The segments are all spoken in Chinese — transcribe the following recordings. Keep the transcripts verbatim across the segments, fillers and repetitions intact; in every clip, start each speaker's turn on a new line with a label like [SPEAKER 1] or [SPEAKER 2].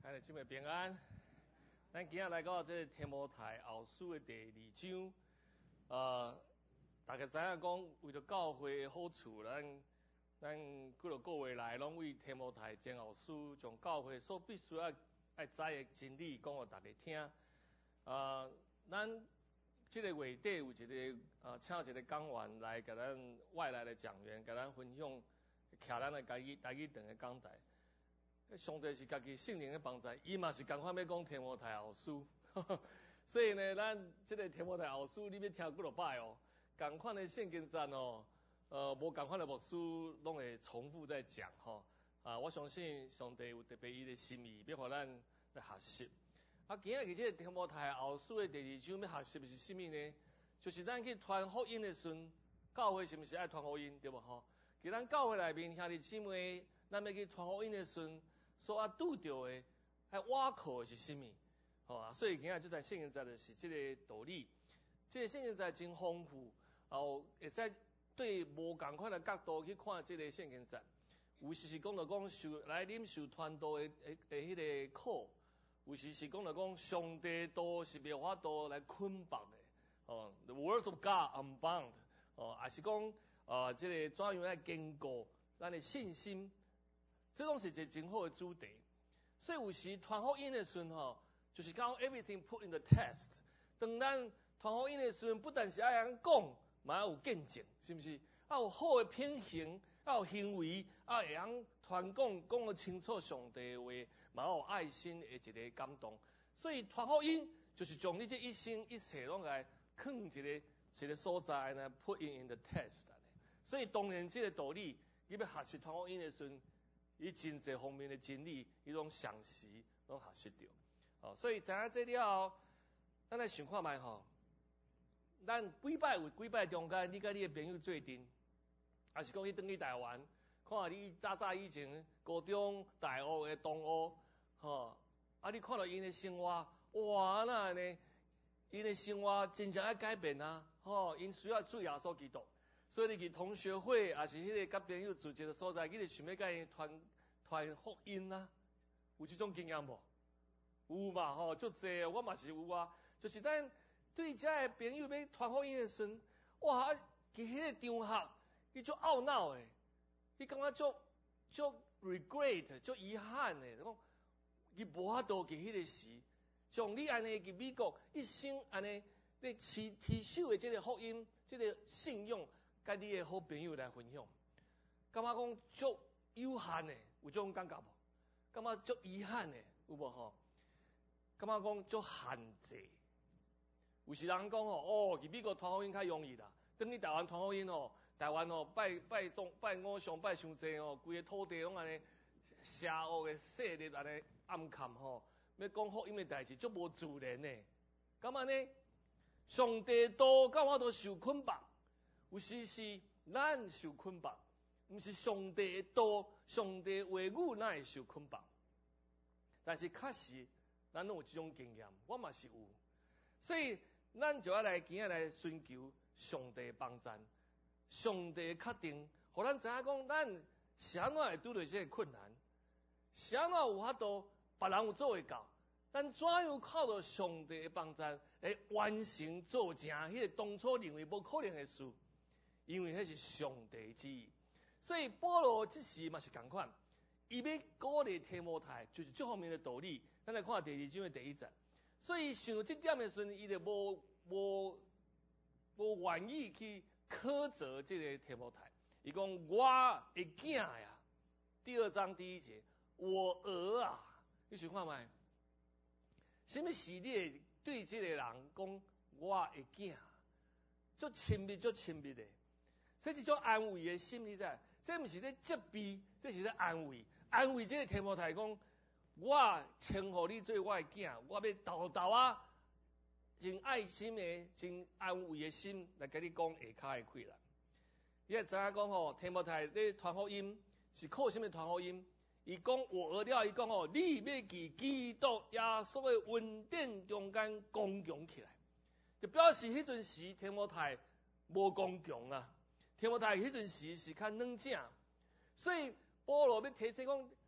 [SPEAKER 1] 咱的姊妹平安。咱今日来到这提摩太后书的第二章，呃，大家知影讲为着教会的好处，咱咱几落个月来拢为提摩太前后书将教会所必须要爱知的真理讲互大家听。呃，咱这个月底有一个呃，请一个讲员来甲咱外来的讲员甲咱分享，徛咱的家己家己等的讲台。上帝是家己圣灵的帮助，伊嘛是共款要讲提摩太后书，所以呢，咱这个提摩太后书你要听几落摆哦，共款的圣经站哦，呃，无共款的牧师拢会重复在讲吼，啊，我相信上帝有特别伊的心意，要互咱来学习。啊，今日这个提摩太后书的第二章要学习的是什么呢？就是咱去传福音的时阵，教会是不是爱传福音，对无吼？伫咱教会内面兄弟姊妹，咱要去传福音的时阵，所啊拄着的，还挖口的是什么？吼啊，所以今日这段圣经在的是这个道理。这个圣经在真丰富，然后会使对无共款的角度去看这个圣经在。有时是讲到讲受来领受传道的诶诶迄个苦，有时是讲到讲上帝道是没法度来捆绑的。哦 ，The words of God unbound。哦，也是讲呃，这个怎样来坚固咱的信心。这种是一个真好的主题，所以有时传福音的时阵吼，就是讲 everything put in the test。当咱传福音的时阵，不但是爱人讲，嘛要有见证，是不是？要有好的品行，要有行为，要会晓传讲讲得清楚上帝的话，嘛要有爱心的一个感动。所以传福音就是将你这一生一切拢来放一个一个所在呢 ，put in in the test。所以当然这个道理，你要学习传福音的时阵。伊真侪方面的真理，伊拢详细拢学习着。哦，所以知影这了后，咱来想看觅吼，咱几摆有几摆中间，你甲你的朋友做阵，还是讲去转去台湾，看下你早早以前高中、大学的同学，吼，啊，你看到因的生活，哇，那呢，因的生活真正要改变啊，吼，因需要主耶稣基督。所以你去同学会，也是迄个甲朋友组织的所在，你就想要甲因传传福音啊？有这种经验无？有嘛吼，足侪，我嘛是有啊。就是咱对遮个朋友要传福音的时阵，哇，伫迄个场合，伊足懊恼诶，伊感觉足足 regret， 足遗憾诶，讲伊无法度伫迄个时，像你安尼伫美国一生安尼，你持持守的这个福音，这个信用。甲你的好朋友来分享，感觉讲足有限的，有这种感觉无？感觉足遗憾的，有无吼？感觉讲足限制。有时人讲吼，哦，去美国传福音较容易啦，等你台湾传福音吼，台湾吼拜拜宗拜偶像拜伤济吼，规个土地拢安尼邪恶的势力安尼暗藏吼，要讲福音的代志足无自然的，感觉呢？上帝道感觉都受捆绑。有时是咱受捆绑，毋是上帝的道、上帝话语咱会受捆绑。但是确实，咱拢有这种经验，我嘛是有。所以，咱就要来今日来寻求上帝的帮助，上帝的确定，互咱知影讲，咱是安怎会拄到这个困难，是安怎有法度，别人有做会到，咱怎样靠着上帝的帮助来完成做成迄个当初认为无可能的事。因为迄是上帝之意，所以保罗这时嘛是共款，伊要鼓励提摩太，就是这方面的道理。咱来看第二章的第一节，所以想这点的时阵，伊就无无无愿意去苛责这个提摩太。伊讲我的囝呀，第二章第一节，我儿啊，你想看觅？什么时你会对这个人讲我的囝？足亲密，足亲密的。这是一种安慰的心，你知？这不是咧责备，这是咧安慰。安慰这个提摩太讲，我称呼你做我的囝，我要豆豆啊，真爱心的、真安慰的心来跟你讲下骹的困难。你也知影讲吼，提摩太咧传福音是靠什么传福音？伊讲我儿了，伊讲吼，你要伫基督耶稣的恩典中间刚强起来，就表示迄阵时提摩太无刚强啊。提摩太迄阵时是较软正，所以保罗要提醒讲，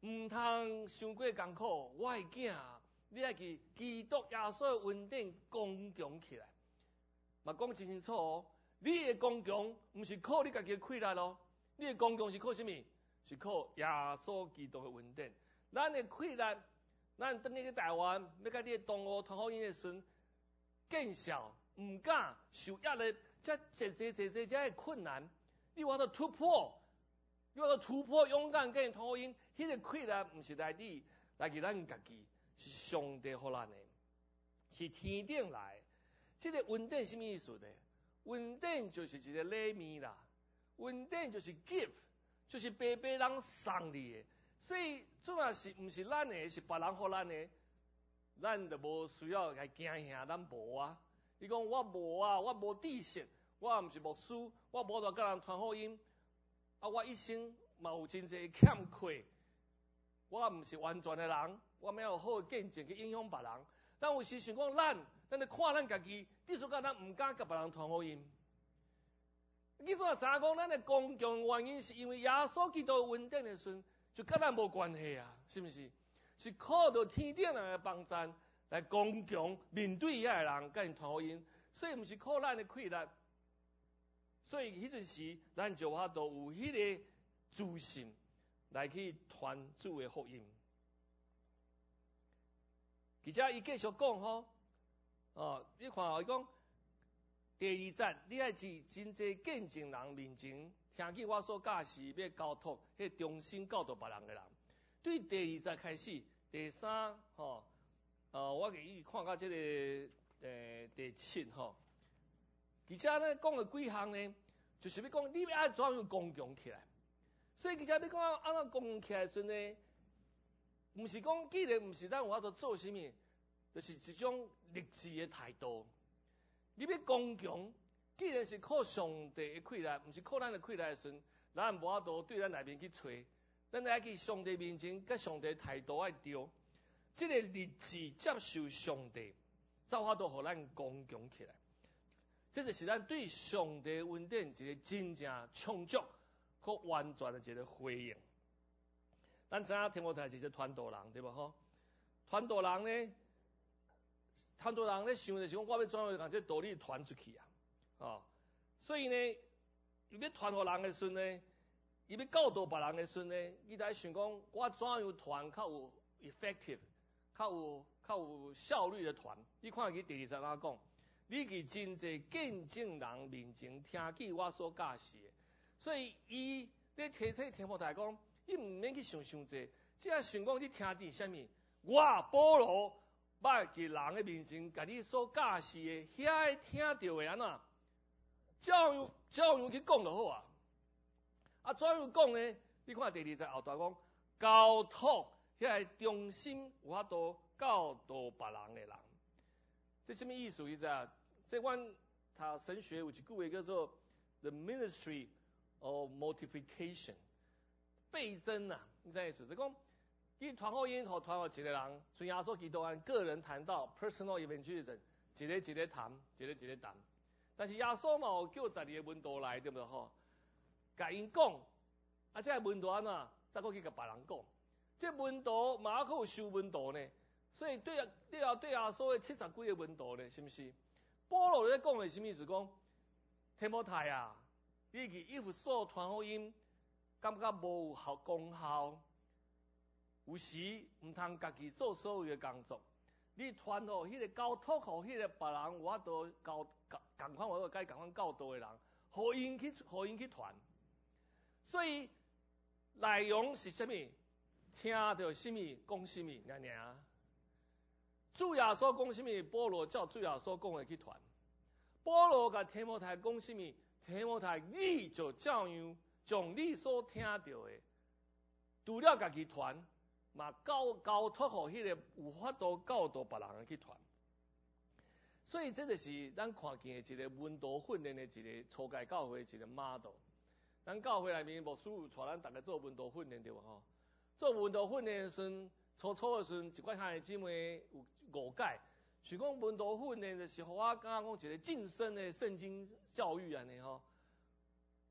[SPEAKER 1] 唔通伤过艰苦，我的囝，你要去基督耶稣的恩典刚强起来。嘛讲真清楚哦，你的刚强唔是靠你家己的气力咯，你的刚强是靠什么？是靠耶稣基督的恩典。咱的气力，咱等你去台湾，要甲你的同学同好因的孙见笑，唔敢受压力，这这这这这这困难，你话到突破。要到突破勇敢跟同好因，迄个气力唔是来自来自咱家己，是上帝互咱的，是天顶来。这个恩典什么意思呢？恩典就是一个礼物啦，恩典就是 gift， 就是白白人送你的。所以这若是唔是咱的，是别人互咱的，咱就无需要来惊吓，咱无啊。你讲我无啊，我无知识，我唔是牧师，我无在甲人传福音。啊！我一生嘛有真侪欠缺，我唔是完全的人，我没有好的见证去影响别人。但有时想讲咱，咱咧看咱家己，你说讲咱唔敢甲别人传福音。你说知影讲咱的刚强原因是因为耶稣基督恩典的时，就甲咱无关系啊，是不是？是靠着天顶人的帮助来刚强面对遐个人，甲因传福音，所以唔是靠咱的气力。所以迄阵时，咱就法度有迄个自信来去传主的福音。而且伊继续讲吼，哦，你看伊讲第二节，你爱是真济见证人面前听见我所教示，要交托，迄忠心教导别人的人。对第二节开始，第三吼，呃，我给伊看到这个呃第七吼。而且咧讲的几项呢，就是要讲你要按怎样刚强起来。所以其实要讲按怎刚强起来时呢，唔是讲既然唔是咱有法度做什么，就是一种励志的态度。你要刚强，既然是靠上帝的气力，唔是靠咱的气力的时，咱无法度对咱内面去吹，咱爱去上帝面前，甲上帝的态度爱对，这个励志接受上帝，才法度互咱刚强起来。这就是咱对上帝恩典一个真正充足、可完全的一个回应。咱知影提摩太是一个传道人，对无吼？传道人呢，传道人咧想的是讲，我要怎样将这道理传出去啊？哦，所以呢，伊要传互人的时呢，伊要教导别人的时呢，伊在想讲，我怎样传较有 effective、较有较有效率的传？你看佢第二十哪讲？你去真济见证人面前听见我所教示的，所以伊咧提醒提摩太讲，伊唔免去想伤济，只要想讲你听见什么，我保罗捌伫人的面前，甲你所教示的，遐听到的安怎，照样照样去讲就好啊。啊，怎样讲呢？你看第二节后段讲，交托遐忠心有法度教导别人的人。这什么意思？意思啊？这阮读神学有一句话叫做 "the ministry of multiplication"， 倍增啊，你知意思？就讲伊传福音，互传互一个人，从耶稣基督按个人谈到 personal evangelism， 一个一个谈，一个一个谈。但是耶稣嘛有叫十二个门徒来，对不对吼？甲因讲，啊，这门徒安怎再过去甲别人讲？这门徒嘛还有收门徒呢。所以对啊，对啊，对啊，所谓七十几个门徒咧，是不是？保罗咧讲的什么意思？讲提摩太啊，你去以弗所传福音，感觉无有效功效，有时唔通家己做所有的工作，你传互迄个交托互迄个别人，我都教教共款，我都该共款教导的人，互因去互因去传。所以内容是什么？听到什么讲什么，尔尔。主耶稣讲什么，保罗照主耶稣讲的去传。保罗甲提摩太讲什么，提摩太你就照样将你所听到的，除了家己传，嘛交交托互迄个有法度教导别人的去传。所以这就是咱看见的一个门徒训练的一个初阶教会一个 model。咱教会内面牧师有带咱大家做门徒训练对无吼？做门徒训练时，初初的时，一寡兄弟姊妹有误解，是讲门徒训练的时候，我感觉讲一个晋升的圣经教育安尼吼。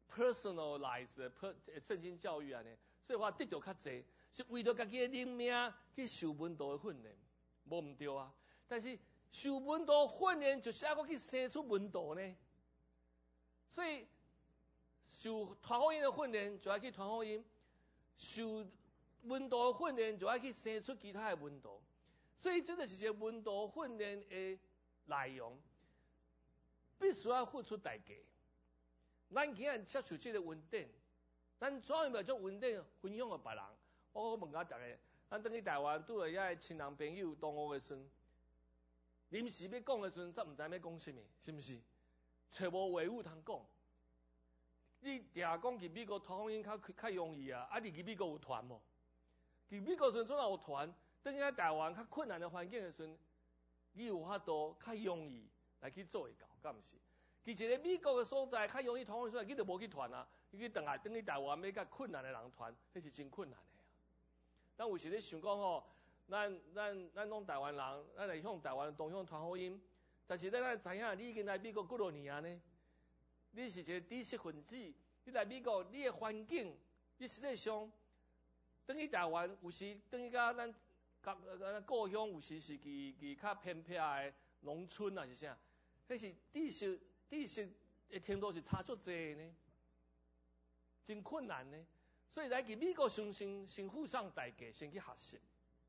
[SPEAKER 1] personalized 圣经教育安尼，所以我得到较济，是为了家己的灵命去受门徒的训练，无毋对啊。但是受门徒训练就是要我去生出门徒呢，所以受传福音的训练就要去传福音，受门徒的训练就要去生出其他的门徒，所以这个是一个门徒训练的内容，必须要付出代价。咱今日接受这个稳定，咱怎样把这稳定分享给别人？我问下大家，咱等去台湾拄着遐亲人朋友同学的时，临时要讲的时，则毋知要讲什么，是毋是？找无话语通讲。你定讲去美国传福音较较容易啊，啊，你去美国有团无？去美国时阵有团，等去台湾较困难的环境的时，你有法度较容易来去做会到，敢毋是？其实咧美国的所在较容易传福音所在，你就无去团啊，你去等下等去台湾要甲困难的人团，迄是真困难的啊。咱有时咧想讲吼，咱咱咱拢台湾人，咱来向台湾东向传福音，但是咱咱知影你已经来美国几多年啊呢？你是一个知识分子，你来美国，你的环境，你实际上等去台湾，有时等去甲咱咱故乡，有时是去去较偏僻的农村啊是啥？迄是知识知识的程度是差足济呢，真困难呢。所以来去美国先先先付上代价，先去学习。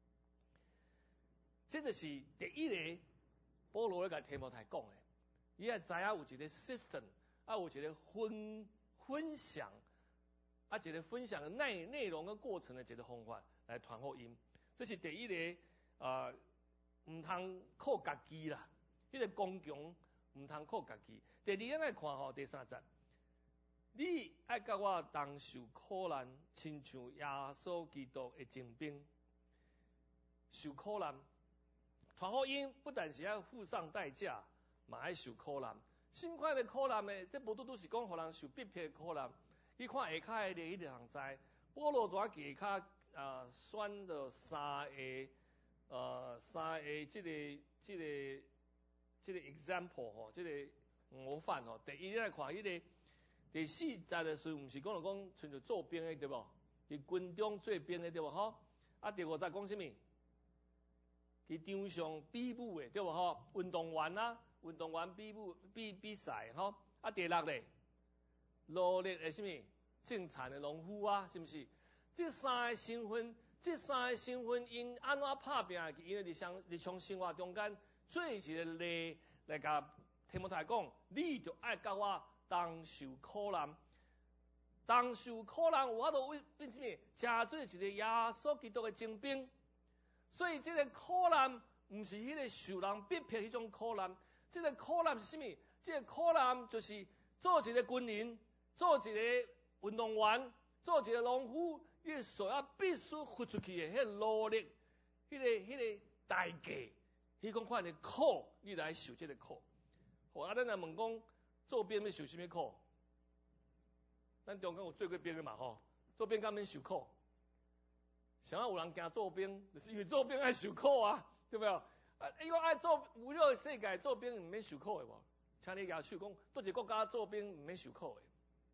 [SPEAKER 1] 这就是第一个保罗咧甲提摩太讲的，伊也知影有一个 system。啊，有一个分分享，啊，一个分享的内内容跟过程的一个方法来传福音，这是第一个啊，唔通靠家己啦，迄个刚强唔通靠家己。第二，咱来看吼第三节，你爱甲我同受苦难，亲像耶稣基督的精兵，受苦难，传福音不但是要付上代价，嘛爱受苦难。什款的苦难呢？这无拄拄是讲互人受逼迫的苦难。你看下骹的例，你就通知。保罗怎下骹啊选了三个呃三个即个即个即个 example 吼，即个模范吼。第一，你来看迄个第四节的时候，毋是讲了讲像着做兵的对无？伫军中做兵的对无？吼。啊，第五节讲什么？伫场上比武的对无？吼，运动员啊。运动员比武比比赛吼，啊第六咧，努力的什么种田的农夫啊，是毋是？这三个身份，这三个身份因安怎拍拼？因为日常日常生活中间做一个例来甲提摩太讲，你就爱甲我同受苦难，同受苦难有法度为变什么？加做一个耶稣基督的精兵，所以这个苦难毋是迄个受人逼迫迄种苦难。这个苦难是什么？这个苦难就是做一个军人，做一个运动员，做一个农夫，你所要必须付出去的迄个努力，迄、那个迄、那个代价，迄种款的苦，你来受这个苦。好，啊，咱来问讲，做兵要受什么苦？咱中间有做过兵的嘛吼？做兵敢免受苦？想要有人惊做兵，就是因为做兵爱受苦啊，对不对？啊！伊讲爱做有这个世界做兵毋免受苦的无？请你举手讲，倒一个国家做兵毋免受苦的。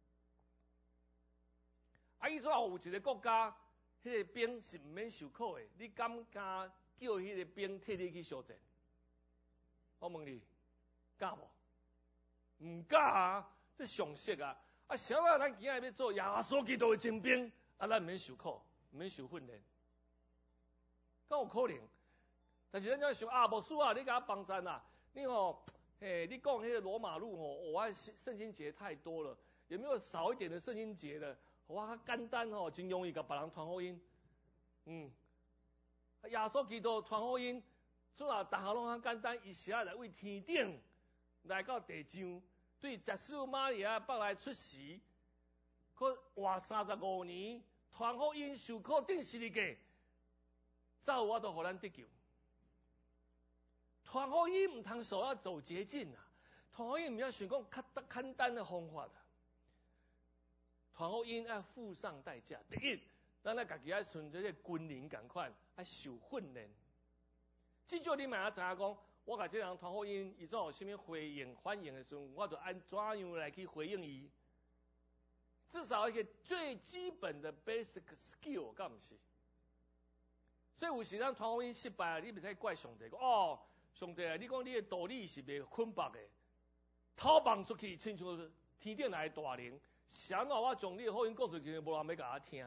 [SPEAKER 1] 啊，伊说有一个国家，迄个兵是毋免受苦的，你敢敢叫迄个兵替你去相战？我问你，敢无？毋敢啊！这常识啊！啊，啥啊？咱今日要做耶稣基督的精兵，啊，咱毋免受苦，毋免受训练，敢有可能？但是咱要想啊，牧师啊，你给他帮赞啊，你吼，嘿，你讲迄个罗马路吼，我圣经节太多了，有没有少一点的圣经节的？哇，简单吼，真容易甲别人传福音。嗯，耶稣基督传福音，做啊，大家拢很简单，伊是啊来为天顶来到地上，对耶稣玛利亚北来出世，可活三十五年，传福音受苦顶十字架，才有法度互咱得救。传福音唔通说要走捷径啊，传福音唔要想讲较简单的方法啊。传福音要付上代价。第一，咱咱家己要顺着这军人共款，要受训练。至少你嘛要知影讲，我甲这人传福音，伊总有啥物回应反应的时候，我就按怎样来去回应伊。 至少一个最基本的 basic skill， 敢唔是？所以有时咱团福音失败，你袂使怪上帝，讲哦，上帝啊，你讲你的道理是袂捆绑的，偷放出去，亲像天顶来的大灵，谁让我将你的福音讲出去，无人要甲我听。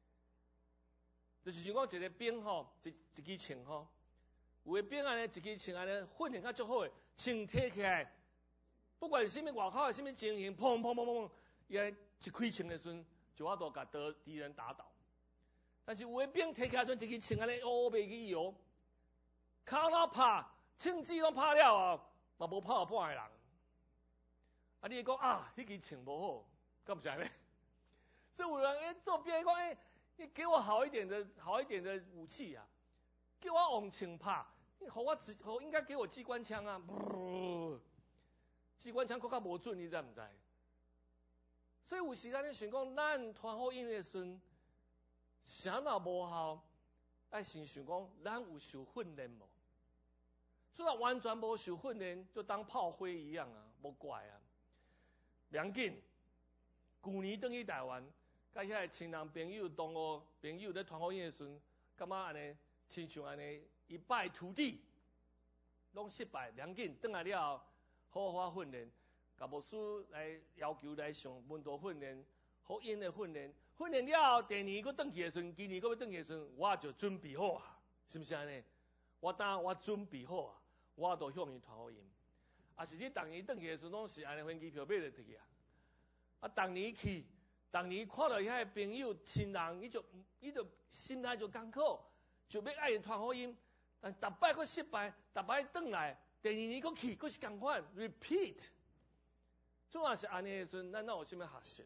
[SPEAKER 1] 就是像讲一个兵吼，一一支枪吼，有的兵安尼，一支枪安尼训练较足好诶，枪摕起来，不管是啥物外口诶啥物情形，砰砰砰砰砰，伊安一开枪的时阵，就我都甲得敌人打倒。但是有的兵摕起来阵，一支枪安尼乌袂去摇，骹哪拍，枪子拢拍了啊，嘛无拍到半个人。啊，你讲啊，迄支枪无好，敢毋是安尼？所以有人诶做兵讲诶。你给我好一点的、好一点的武器啊！给我往前拍，你好我只好应该给我机关枪啊！呃、机关枪更较无准，你知唔知？所以有时咱咧想讲，咱团福音的时阵，啥若无效，爱先想讲，咱有受训练无？除了完全无受训练，就当炮灰一样啊，无怪啊！梁紧，去年转去台湾。甲遐个亲人朋友、同学朋友咧团福音的时阵，感觉安尼，亲像安尼一败涂地，拢失败，袂要紧，转来了后，好好训练，甲牧师来要求来上门徒训练、福音的训练，训练了后，第二年佫转去的时阵，今年佫要转去的时阵，我就准备好啊，是毋是安尼？我当我准备好啊，我都向伊团福音。啊，是你逐年转去的时阵，拢是安尼飞机票买就去啊，啊，逐年去。逐年看到遐个朋友、亲人，伊就伊就心态就艰苦，就要爱传福音，但逐摆佫失败，逐摆转来，第二年佫去，佫是共款 repeat。总也是安尼的时阵，咱哪有啥物学习？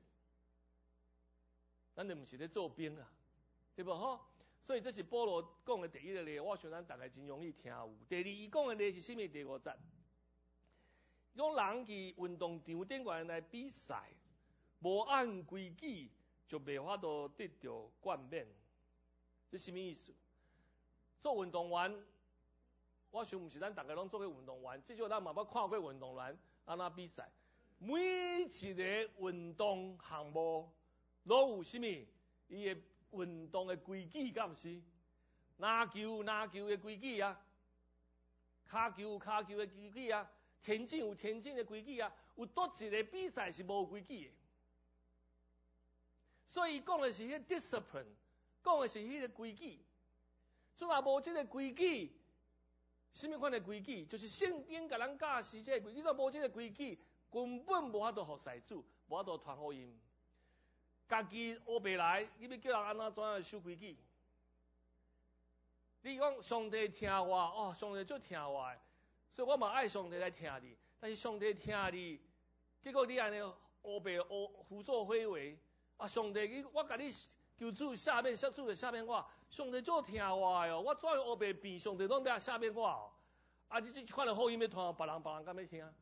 [SPEAKER 1] 咱就毋是咧做兵啊，对无吼？所以这是保罗讲的第一个例，我想咱大概真容易听有。第二，伊讲的例是啥物？第五节，用人去运动场顶悬来比赛。无按规矩就袂法度得到冠冕，这什么意思？做运动员，我想毋是咱大家拢做过运动员，至少咱嘛捌看过运动员安怎比赛。每一个运动项目拢有啥物？伊个运动的规矩，敢毋是？篮球篮球的规矩啊，骹球骹球的规矩啊，田径有田径的规矩啊，有倒一个比赛是无规矩的？所以讲的是迄 discipline， 讲的是迄个规矩。若若无即个规矩，什么款的规矩？就是圣经甲咱教示即个规矩。若无即个规矩，根本无法度互祭主，无法度传福音。家己学袂来，你要叫人安怎怎样守规矩？你讲上帝听我，哦，上帝足听我的，所以我嘛爱上帝来听你。但是上帝听你，结果你安尼学袂学胡作非为。啊！上帝，我甲你求主下面，主的下面我，上帝足听我的哦，我怎样学袂变？上帝拢在下面我哦。啊！你即款的福音要传，别人别人敢要听？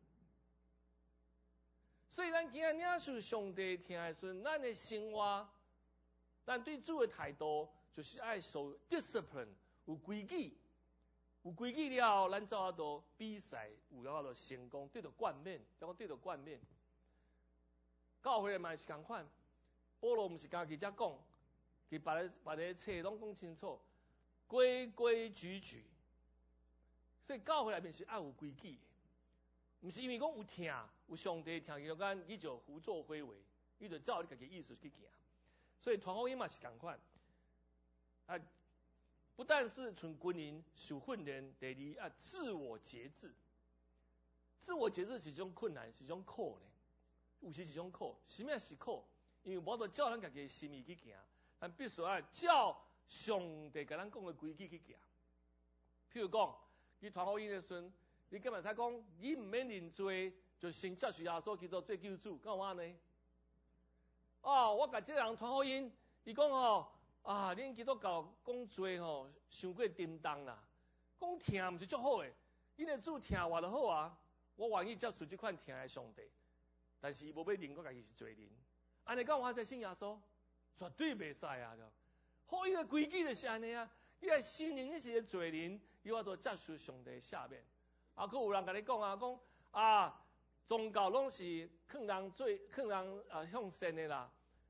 [SPEAKER 1] 所以咱今日领受上帝听的时阵，咱的生活，咱对主的态度，就是爱守 discipline， 有规矩，有规矩了后，咱才有法度比赛，有法度成功，得到冠冕，才讲得到冠冕。教会嘛是共款。保罗毋是家己才讲，佮别个别个册拢讲清楚，规规矩矩。所以教会内面是爱有规矩的，毋是因为讲有听，有上帝听伊讲，伊就胡作非为，伊就照你家己意思去行。所以传福音嘛是共款，啊，不但是从军营受训练，第二啊自我节制。自我节制是一种困难，是一种苦呢，有时是一种苦，什么是苦？因为无得照咱家己心意去行，咱必须要照上帝甲咱讲的规矩去行。譬如讲，你传福音的时阵，你根本才讲，你唔免认罪，就先接受耶稣基督做救主，干嘛呢？哦，我甲这个人传福音，伊讲吼，啊，恁基督教讲罪吼，伤过沉重啦，讲听毋是足好诶，恁的主听我就好啊，我愿意接受这款听的上帝，但是伊无要认我家己是罪人。安尼讲我才信耶稣，绝对袂使啊！福音的规矩就是安尼啊，你爱承认你是个罪人，伊法度接受上帝下面。啊，佫有人甲你讲啊，讲啊，宗教拢是劝人做、劝人啊向善的啦，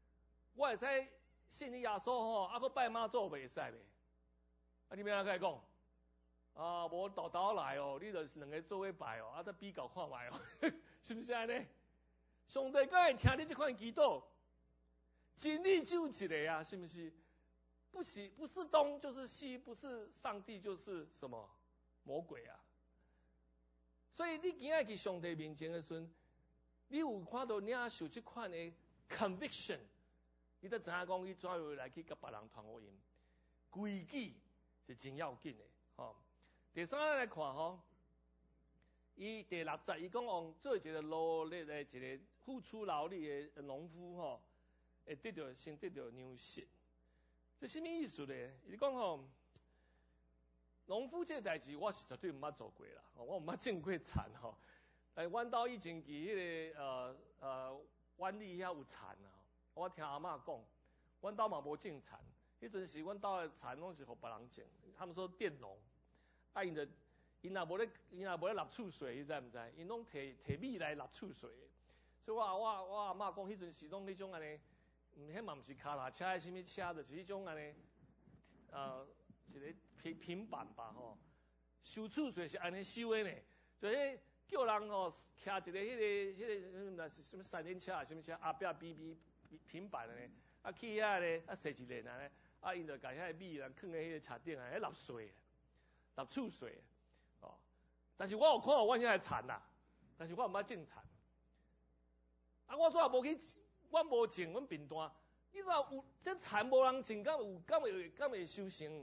[SPEAKER 1] 我会使信你耶稣吼，啊，佮拜妈祖袂使袂？啊，你要安怎讲？啊，无豆豆来哦，你著两个做伙拜哦，啊，再比较看卖哦，是不是安尼？上帝敢会听你这款祈祷？真理只有一个啊，是不是？不是不是东就是西，不是上帝就是什么魔鬼啊。所以你今仔去上帝面前的时阵，你有看到领受这款的 conviction， 你才知影讲你怎样来去甲别人传福音。规矩是真要紧的，吼。第三个来看吼，伊第六节伊讲往做一个劳力的一个付出劳力的农夫吼，会得到先得到粮食。这什么意思呢？伊讲吼，农夫这个代志我是绝对毋捌做过啦，我毋捌种过田吼。诶，阮兜以前伫迄个呃呃湾里遐有田啊，我听阿嬷讲，阮兜嘛无种田，迄阵时阮兜的田拢是互别人种，他们说佃农，啊因着因若无咧因若无咧纳厝税，你知毋知？因拢摕摕米来纳厝税，所以我我我阿嬷讲，迄阵时拢迄种安尼。毋，迄嘛毋是脚踏车，还是啥物车，就是迄种安尼，呃，一个平平板吧吼。收厝税是安尼收的呢，就是叫人吼骑一个迄、那个迄、那个是什么三轮车啊，什么车后壁比比平板的呢，啊去遐咧啊踅一轮安尼，啊因着甲遐米人囥喺迄个车顶啊，迄纳税，纳厝税，哦。但是我有看到阮遐个田啦，但是我毋捌种田，啊我怎也无去。阮无种，阮贫惰，你知道有这田无人种，敢有敢会敢会收成？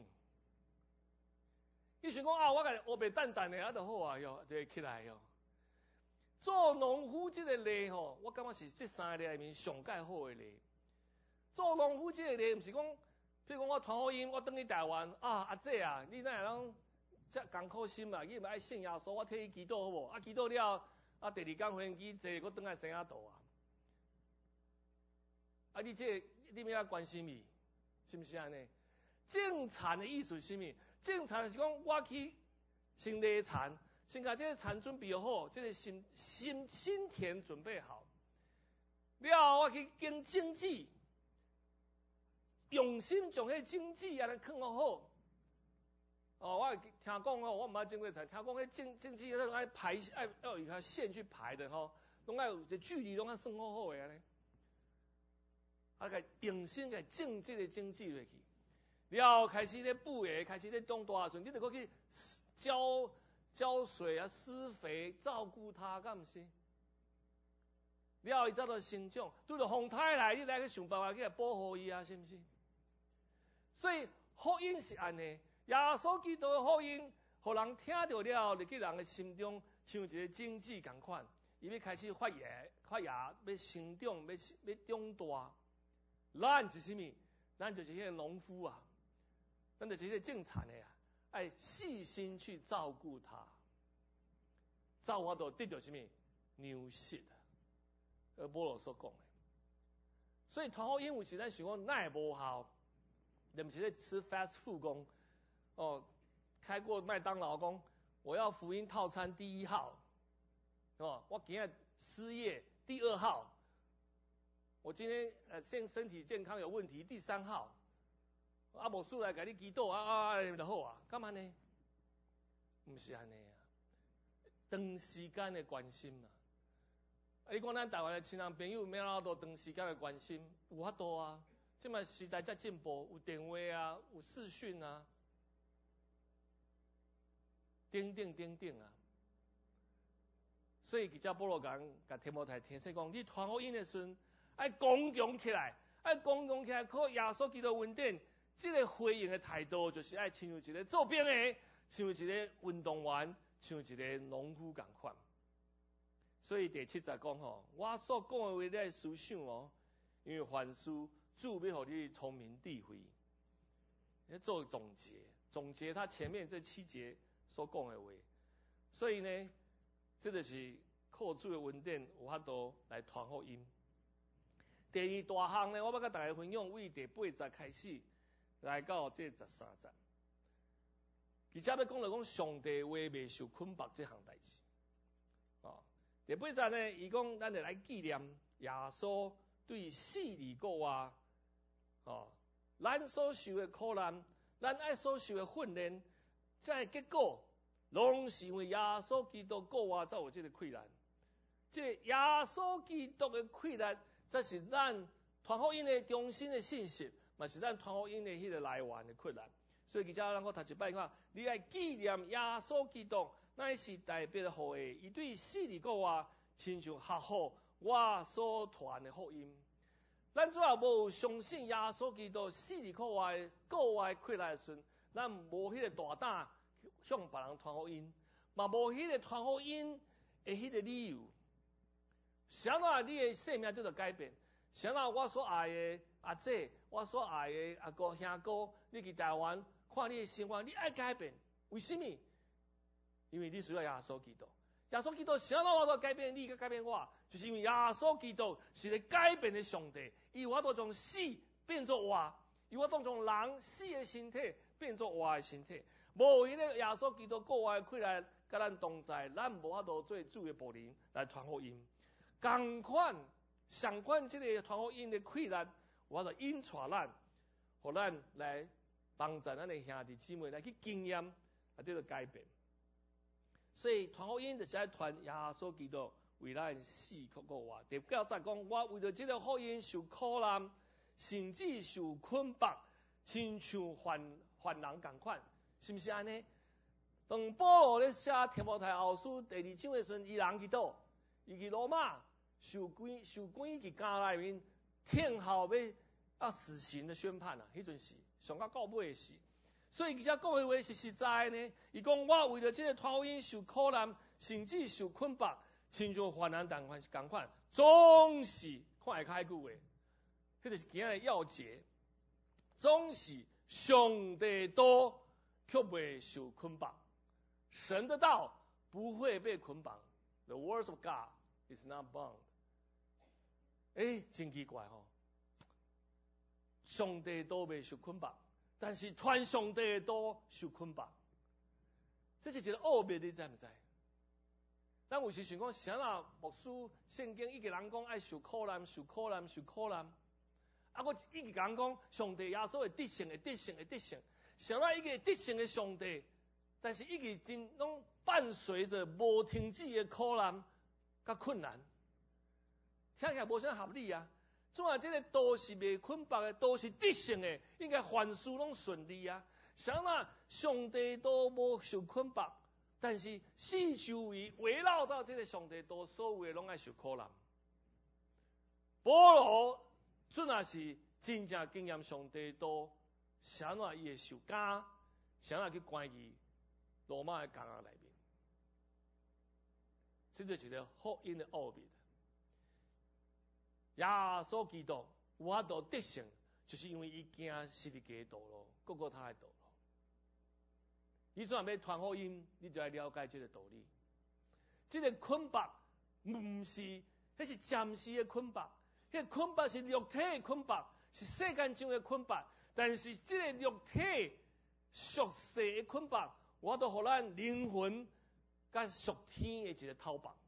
[SPEAKER 1] 你想讲啊，我甲乌白蛋蛋的啊，就好啊哟，就会起来哟。做农夫这个例吼，我感觉是这三个例里面上介好的例。做农夫这个例，毋是讲，譬如讲我传福音，我等去台湾啊，阿姐啊，你哪会通遮艰苦心啊？你咪爱信耶稣，我替你祈祷好无？啊，祈祷了，啊，第二天飞机坐，我等来生仔肚啊。啊！你这个、你咪要关心伊，是毋是安尼？种田的意思是啥物？种田是讲我去先犁田，先甲这个田准备好，这个心心心田准备好，了后我去经经济，用心将迄经济安尼藏好。哦，我听讲哦，我毋捌种过田，听讲迄经经济要爱排爱要有一条线去排的吼，拢爱有这距离拢爱算好好的安尼。啊，甲用心甲种这个经济落去，了后开始咧补诶，开始咧种大阵，你得过去浇浇水啊、施肥、照顾它，敢毋是？了后伊才到生长，拄着风台来，你来去想办法去来保护伊啊，是毋是？所以福音是安尼，耶稣基督的福音，互人听到了，入去人的心中像一个种子共款，伊要开始发芽、发芽，要生长，要要长大。咱是啥物？咱就是迄个农夫啊，咱就是迄个种田的啊，爱细心去照顾它，照我都得到啥物？粮食啊，而保罗所讲的。所以传福音有时咱想讲那无效，你毋是咧吃 fast food 讲哦，开过麦当劳讲我要福音套餐第一号，哦，我今日失业第二号。我今天呃现身体健康有问题，第三号，啊无事来甲你祈祷啊啊就好啊，干嘛呢？毋是安尼啊，长时间的关心嘛。啊，你讲咱台湾的亲人朋友咩哪多长时间的关心，有法度啊。即摆时代才进步，有电话啊，有视讯啊，等等等等啊。所以记者保罗讲，甲提摩太提醒讲，你传福音的时阵。爱刚强起来，爱刚强起来，靠耶稣基督恩典，这个回应的态度就是爱亲像一个做兵的，像一个运动员，像一个农夫共款。所以第七节讲吼，我所讲的话你爱思想哦，因为凡事主要互你聪明智慧。要做总结，总结他前面这七节所讲的话。所以呢，这就是靠主的恩典有法度来传福音。第二大项呢，我要甲大家分享，为第八节开始来到这十三节。其实要讲到讲上帝话未受捆绑这项代志。哦，第八节呢，伊讲咱就来纪念耶稣对死而过活哦，咱所受的苦难，咱爱所受的训练，这结果，拢是因为耶稣基督国外才有这个困难。这耶稣基督的困难，这是咱传福音的中心的信息，嘛是咱传福音的迄个来源的困难。所以记者咱我读一摆看，你爱纪念耶稣基督，乃是代表互的，伊对死里国外，亲像合乎我所传的福音。咱只要无相信耶稣基督死里国外国外困难的时，咱无迄个大胆向别人传福音，嘛无迄个传福音的迄个理由。啥哪你的生命就得改变？啥哪我所爱的阿姐，我所爱的阿哥兄哥，你去台湾看你的生活，你爱改变？为什么？因为你需要耶稣基督。耶稣基督啥哪我都改变你，改变我，就是因为耶稣基督是咧改变的上帝，伊有法度从死变作活，有法度从人死的身体变作活的身体。无迄个耶稣基督国外开来甲咱同在，咱无法度做主的仆人来传福音。同款，相款即个传福音的困难，我就引带咱，互咱来帮助咱的兄弟姊妹来去经验，啊，这个改变。所以传福音就是爱传耶稣基督为咱死苦国外。第九节讲，我为了这个福音受苦难，甚至受捆绑，亲像犯犯人共款，是不是安尼？当保罗咧写提摩太后书第二章的时阵，伊人去倒？伊去罗马受关受关去监内面，听候要啊死刑的宣判啊，迄阵是上到到尾的事。所以，其实讲的话是实在呢。伊讲我为了这个传福音受苦难，甚至受捆绑，亲像患难同款同款，总是看会开句话，迄就是今日的要节，总是上帝道却未受捆绑，神的道不会被捆绑。The words of God is not bound。哎，真奇怪吼、哦，上帝道未受捆绑。但是传上帝的道受捆绑，这是一个奥秘，你知唔知？咱有时想讲，啥啦？牧师圣经一个人讲爱受苦难，受苦难，受苦难。啊，我一个人讲上帝耶稣会得胜，会得胜，会得胜。啥啦？一个得胜的上帝，但是一个真拢伴随着无停止的苦难甲困难，听起来无啥合理啊。怎啊？这个都是未捆绑的，都是得胜的，应该凡事拢顺利啊。啥啦？上帝都无受捆绑，但是四周围围绕到这个上帝都所有的拢爱受苦难。保罗准啊是真正经验上帝都，啥啦伊会受监，啥啦去关于罗马的监狱内面，这就是一个福音的奥秘。耶稣基督有法度得胜，就是因为伊行十字架的道路，各个他的道路。你怎样要传福音，你就要了解这个道理。这个捆绑唔是，那是暂时的捆绑，那个捆绑是肉体的捆绑，是世间上的捆绑。但是这个肉体属世的捆绑，我都互咱灵魂甲属天的一个套绑。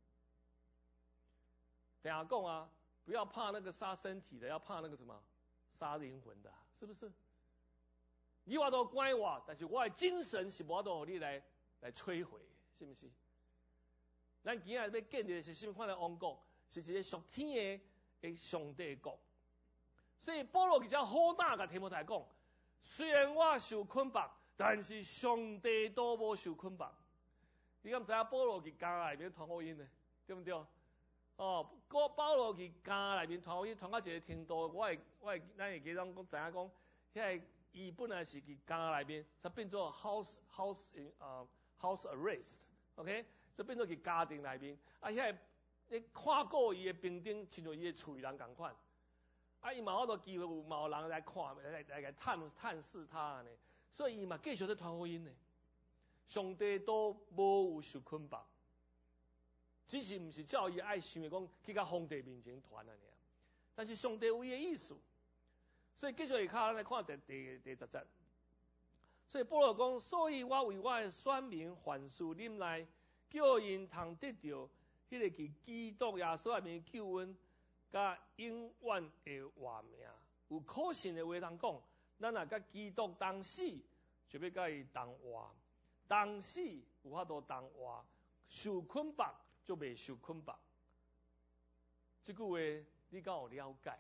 [SPEAKER 1] 等下讲啊。不要怕那个杀身体的，要怕那个什么杀灵魂的，是不是？你话都关我，但是我的精神是无法度你来来摧毁，是不是？咱今日要建立的是什么款的王国？是一个属天的的上帝国。所以保罗其实好大甲提摩太讲，虽然我受捆绑，但是上帝都无受捆绑。你敢知影保罗去监内面传福音呢？对不对？哦，个保罗去监内面传福音，传到一个程度，我会我会咱会记讲讲知影讲，遐个伊本来是去监内面，才变做 house house in 啊、uh, house arrest，OK， 就变做去家庭内面，啊遐个你看过伊的兵丁，亲像伊的厝人共款，啊伊嘛好多机会有嘛有人来看，来来来探探视他呢，所以伊嘛继续在传福音呢，上帝都无有受捆绑。只是唔是照伊爱想的讲去到皇帝面前传啊尔，但是上帝有伊的意思，所以继续下骹咱来看第第第十节。所以保罗讲，所以我为我的选民凡事忍耐，叫因通得到迄个去基督耶稣内面救恩，甲永远的活命。 有可信的话通讲，咱若甲基督同死，就要甲伊同活；同死有法度同活，受捆绑就袂受捆绑。这句话你敢有了解？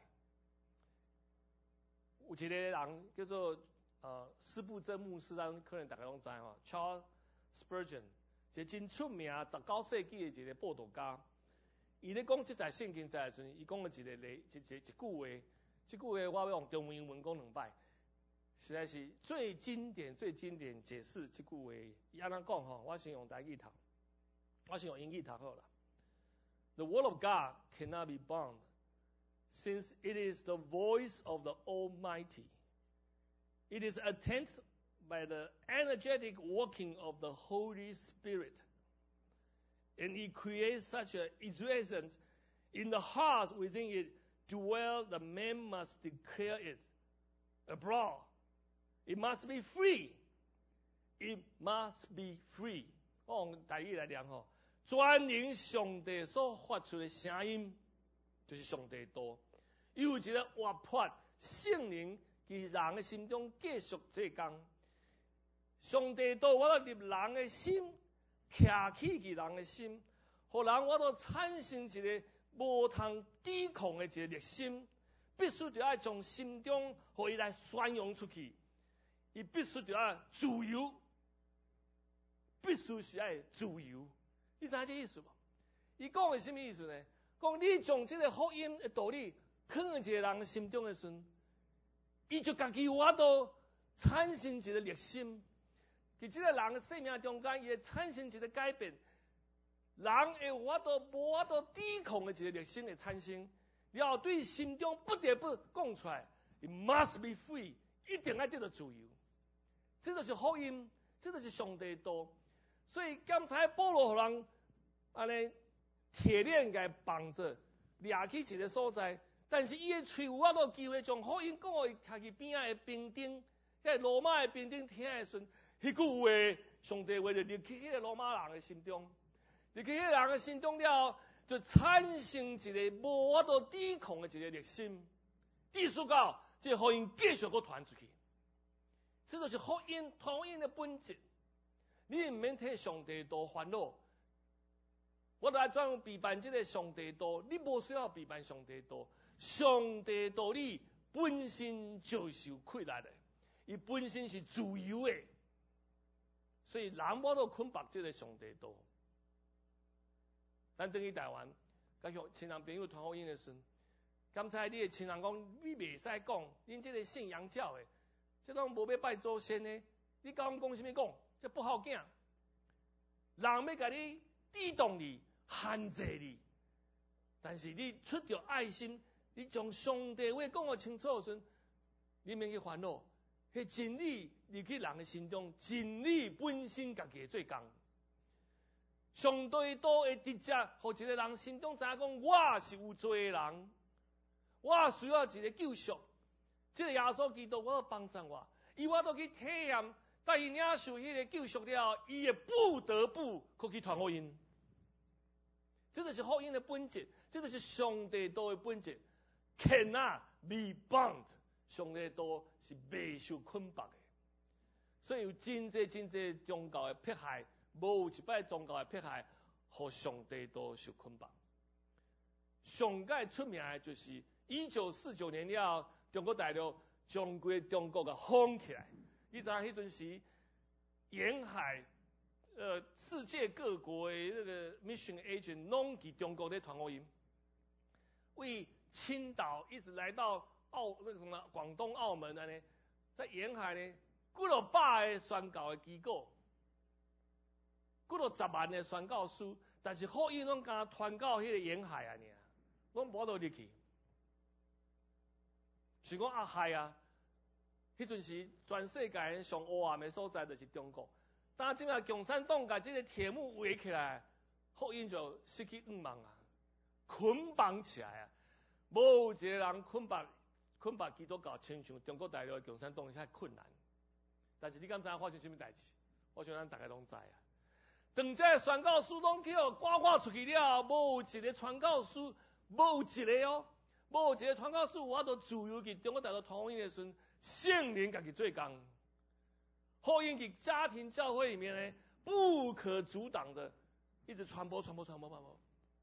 [SPEAKER 1] 有一个人叫做呃斯布真牧师，咱可能大家拢知吼 ，Charles Spurgeon， 一个真出名十九世纪的一个报道家。伊咧讲即在圣经在的时阵，伊讲了一个例，一一一句话，这句话我要用中文文讲两摆，实在是最经典、最经典解释这句话。伊安怎讲吼？我先用台语读，我先用英语读好了。The word of God cannot be bound, since it is the voice of the Almighty. It is attended by the energetic working of the Holy Spirit. And it creates such an exuberance in the heart within it dwell, the man must declare it abroad. It must be free. It must be free. 我用台语来念吼，专营上帝所发出的声音，就是上帝道。有一个活泼圣灵，伫人的心中继续做工。上帝道我入人的心。徛起去人的心，互人我都产生一个无通抵抗的一个热心，必须就要从心中互伊来宣扬出去。伊必须就要自由，必须是要自由。你知影这意思无？伊讲的什么意思呢？讲你将这个福音的道理放在一个人的心中的时阵，伊就家己有法度产生一个热心。伫这个人的生命中间，伊会产生一个改变，人会有法度无法度抵抗的一个热心的产生，然后对心中不得不讲出来 ，It must be free， 一定要得到自由。这就是福音，这就是上帝道。所以刚才保罗互人安尼铁链给绑着，掠去一个所在，但是伊的喙有法度机会将福音讲互伊家己边仔的兵丁，迄罗马的兵丁听的时阵。迄句话，上帝话就入去迄个罗马人的心中，入去迄个人的心中了，就产生一个无法度抵抗的一个热心。意思到，这个福音继续搁传出去，这就是福音福音的本质。你唔免替上帝道烦恼，我来专门批判这个上帝道，你无需要批判上帝道，上帝道理本身就是有困难的，伊本身是自由的。所以人无都捆绑这个上帝道。咱等于台湾，甲像亲人朋友传福音的时，刚才你的亲人讲，你袂使讲，恁这个信仰教的，这种无要拜祖先的，你甲阮讲什么讲？这不好囝。人要甲你抵挡你、限制你，但是你出着爱心，你将上帝话讲个清楚时，你免去烦恼。迄真理入去人的心中，真理本身家己做工。上帝道会直接，互一个人心中知影讲，我是有罪的人，我需要一个救赎。这个耶稣基督，我要帮助我，伊我都去体验，但伊领受迄个救赎了，伊也不得不去传福音。这就是福音的本质，这就是上帝道的本质。cannot be bound。上帝道是未受捆绑的，所以有真济真济宗教的迫害，无有一摆宗教的迫害，互上帝道受捆绑。上界出名的就是一九四九年了，中国大陆将规中国嘅封起来。你知影迄阵时，沿海呃世界各国的那个 mission agent 拢伫中国咧传福音，为青岛一直来到。澳那个什么广东、澳门的呢，在沿海呢，几落百个宣教的机构，几落十万的宣教师，但是福音拢敢传到迄个沿海啊，尔，拢无到入去。是讲啊海啊，迄阵时全世界上黑暗的所在就是中国。当今啊共产党把这个铁幕围起来，福音就失去希望啊，捆绑起来啊，无一个人捆绑。捆绑基督教，亲像中国大陆的共产党遐困难，但是你敢知影发生什么代志？我想咱大家拢知啊。当这宣教师拢去互赶赶出去了，无有一个传教师，无有一个哦， 无一个传教士有法度自由去中国大陆传福音的时阵，圣灵家己做工，福音去家庭教会里面呢，不可阻挡的一直传播传播传播传播。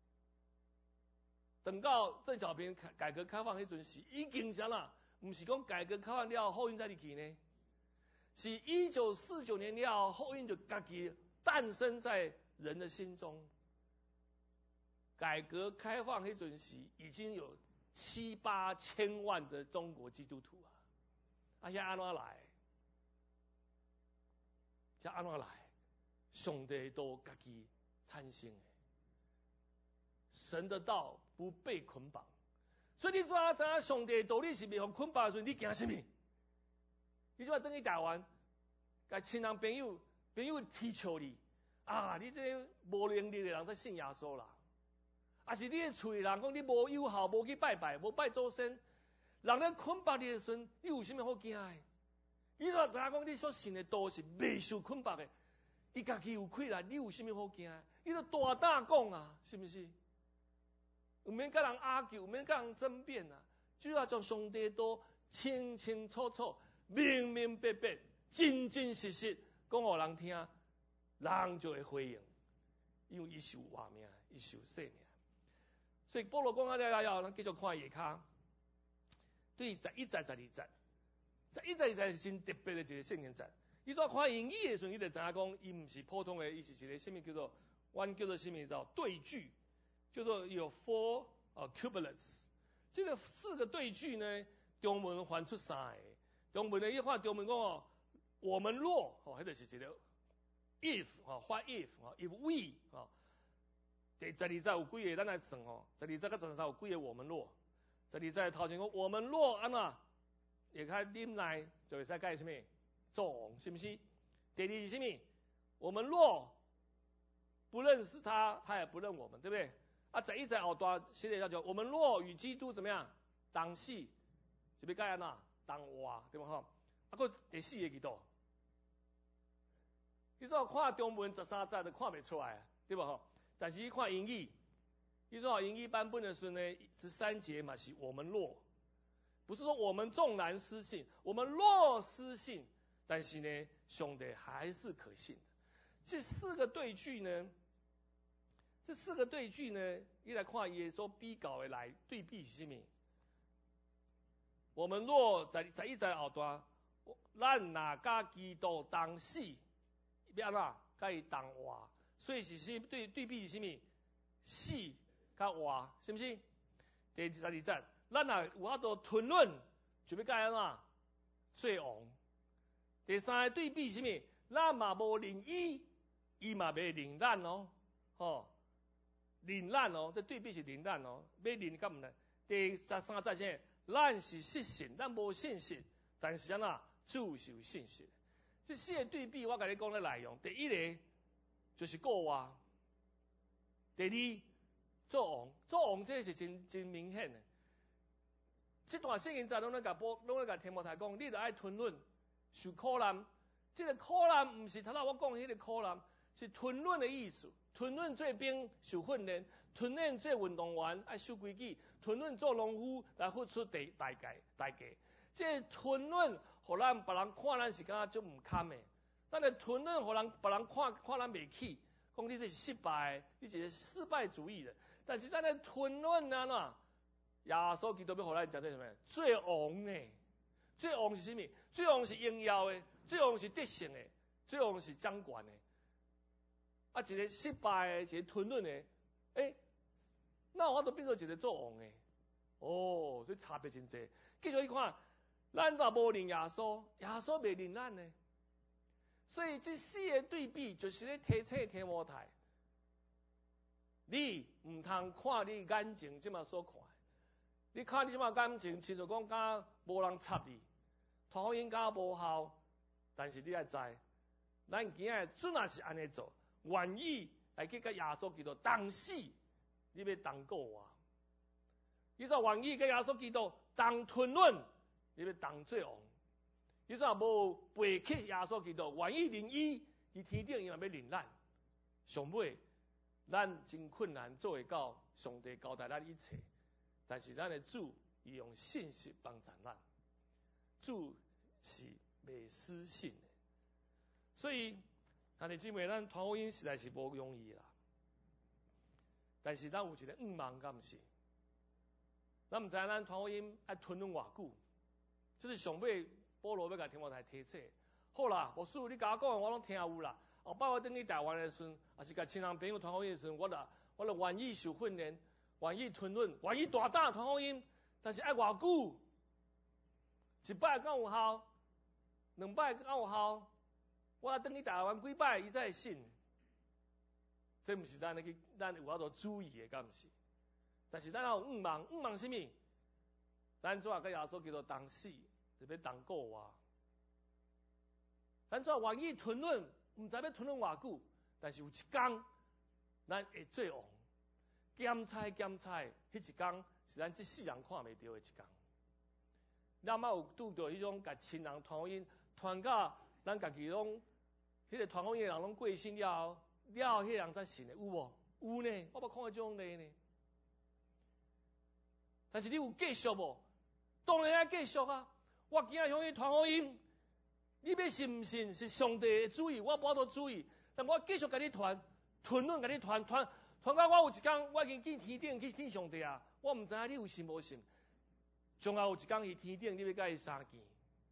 [SPEAKER 1] 等到邓小平改改革开放迄阵时，已经啥啦？唔是讲改革开放了后福音才入去呢，是一九四九年了后福音就家己诞生在人的心中。改革开放迄阵时，已经有七八千万的中国基督徒啊，啊，遐安怎来？遐安怎来？上帝都家己产生的，神的道不被捆绑。所以你怎啊知影上帝道理是袂互捆绑的时候，你惊什么？你即摆等去台湾，甲亲人朋友朋友踢笑你啊！你这个无能力的人才信耶稣啦。啊是你的厝人讲你无有效，无去拜拜，无拜祖先，人咧捆绑你的时阵，你有啥物好惊的？你怎知影讲你所信的道是未受捆绑的？伊家己有气力，你有啥物好惊的？你都大胆讲啊，是不是？有免甲人拗撬，有免甲人争辩啊，就要将上帝道清清楚楚、明明白白、真真实实讲互人听，人就会回应，因为伊是有活命，伊是有生命。所以保罗讲啊了了，咱继续看下骹，对十一节、十二节，十一节、二节是真特别的一个圣经节。伊怎看英语的时阵，你就知影讲，伊唔是普通的，伊是一个什么叫做，阮叫做什么叫对句。叫做有 four 啊 couplets， 这个四个对句呢，中文翻出三个。中文的一话，中文讲哦，我们若哦，迄就是一个 if 哦 ，what if 哦 ，if we 哦，第十二节有几个咱来算哦，十二节甲十三有几个我们若，十二节头前讲我们若安怎，也开啉来就会使解什么做，是不是？第二是什么？我们若不认识他，他也不认我们，对不对？啊，十一节后段写的叫做我们若与基督怎么样同死，就要解安怎同活，对不吼？啊，个第四个几多？你说看中文十三节都看不出来，对不吼？但是你看英语，你说英语版本的时候呢，十三节嘛是我们若，不是说我们纵然失信，我们若失信，但是呢，上帝还是可信的。这四个对句呢？这四个对句呢，你来看伊所比较的来对比是什么？我们若在在一在后段，咱若甲基督同死，要安怎甲伊同活？所以是是对对比是什么？死甲活，是不是？第十二节，咱若有法度吞论，就要甲安怎做王？第三个对比是什么？咱嘛无灵伊，伊嘛袂灵咱哦，吼。灵咱哦，这对比是灵咱哦，要灵敢唔呢？第十三节先，咱是失信，咱无信心，但是安怎主是有信心。这四个对比，我甲你讲的内容，第一个就是过活，第二做王，做王这是真真明显的。这段圣经在拢咧甲波，拢咧甲提摩太讲，你著爱吞忍，受苦难。这个苦难唔是头头我讲迄个苦难，是吞忍的意思。吞忍做兵受训练，吞忍做运动员爱守规矩，吞忍做农夫来付出代代价代价。这吞忍，互咱别人看咱是感觉足唔堪的。咱的吞忍，互人别人看看咱袂起，讲你这是失败，你是失败主义的。但是咱的吞忍啊喏，耶稣基督要互咱讲做什么？做王的，做王是什么？做王是荣耀的，做王是得胜的，做王是掌权的。啊，一个失败的，一个吞忍的，诶、欸，那我都变做一个做王的，哦，所以差别真济。继续去看，咱若无认耶稣，耶稣袂认咱呢。所以这四个对比，就是咧提醒提摩太，你唔通看你眼睛即马所看，你看你即马眼睛，亲像讲敢无人插你，讨厌敢无效，但是你爱知，咱今日准也是安尼做。愿意来去甲耶稣基督同死，你要同过活。你说愿意甲耶稣基督同吞忍，你要同做王。你说无背弃耶稣基督，愿意认伊，伊天顶伊嘛要认咱。上尾，咱真困难做会到上帝交代咱一切， 但是咱的主伊用信息帮助咱，主是袂失信的。所以，兄弟姊妹，咱团福音实在是无容易啦。但是咱有一个愿望，敢毋是？咱毋知咱团福音爱吞论偌久，这是上尾保罗要甲提摩太提醒。好啦，牧师你甲我讲，我拢听有啦。后摆我等去台湾的时阵，也是甲亲人朋友团福音的时阵，我啦我啦愿意受训练，愿意吞论，愿意大胆团福音。但是爱偌久？一摆敢有效？两摆敢有效？我等去台湾几摆，伊才会信。这毋是咱那个咱有法度注意的，敢毋是？但是咱有愿望，愿望什么？咱怎啊甲耶稣基督同死，就要同过活。咱怎愿意吞论，毋知要吞论偌久，但是有一天，咱会做王。检菜检菜，迄一天是咱这世人看袂到的一天。咱嘛有拄到迄种甲亲人团因团到咱家己拢，迄个团因的人拢过身了后，了后迄个人才信的，有无？有呢，我捌看过这种例呢。但是你有继续无？当然要继续啊！我今日向你团福音，你要信唔信是上帝的主意，我无法度主意，但我继续甲你传，吞论甲你传传传到我有一天，我已经见天顶去见上帝啊！我毋知影你有信无信。将来有一天去天顶，你要甲伊相见。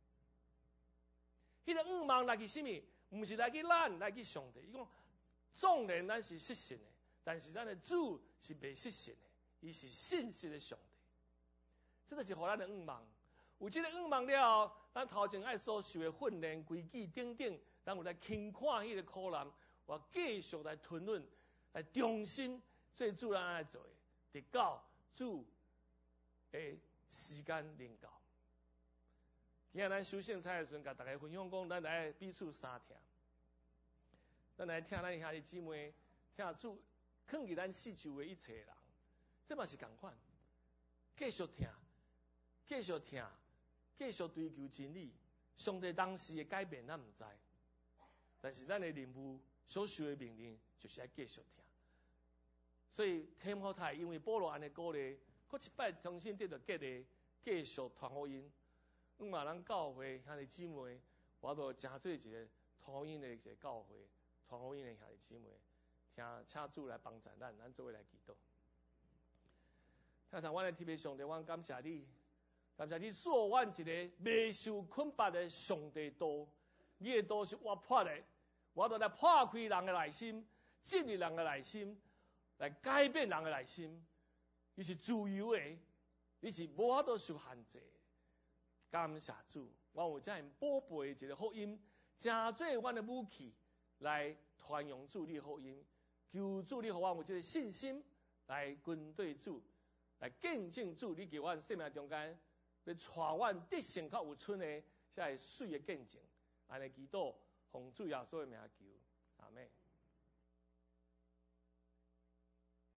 [SPEAKER 1] 迄个愿望来自什么？毋是来自咱，来自上帝。伊讲，纵然咱是失信的，但是咱的主是袂失信的，伊是信实的上帝。这就是互咱的愿望。有这个愿望了后，咱头前爱所受的训练、规矩等等，咱有来轻看迄个苦难，我继续来吞论，来重新做主咱爱做的，直到主的时间临到。今日咱修圣菜的时阵，甲大家分享讲，咱来彼此相听，咱来听咱兄弟姊妹，听主劝给咱四周的一切人，这嘛是共款，继续听，继续听，继续追求真理。上帝当时的改变咱毋知，但是咱的任务所受的命令就是要继续听。所以提摩太因为保罗安尼鼓励，佫一摆重新得到激励，继续传福音。阮嘛咱教会兄弟姊妹，我都诚做一个传福音的一个教会，传福音的兄弟姊妹，听请主来帮助咱，咱做伙来祈祷。听听，阮的特别上帝，阮感谢你，感谢你赐阮一个未受捆绑的上帝道，你的道是活泼的，我都来破开人的内心，进入人的内心，来改变人的内心。你是自由的，你是无法度受限制。感谢主，我有这样宝贝一个福音，真做阮的武器来传扬主你的福音，求主你给我有这个信心来跟对主，来见证主你给阮生命中间要带阮得胜较有春的，才会水的见证。安尼祈祷，奉主耶稣的名求，阿门。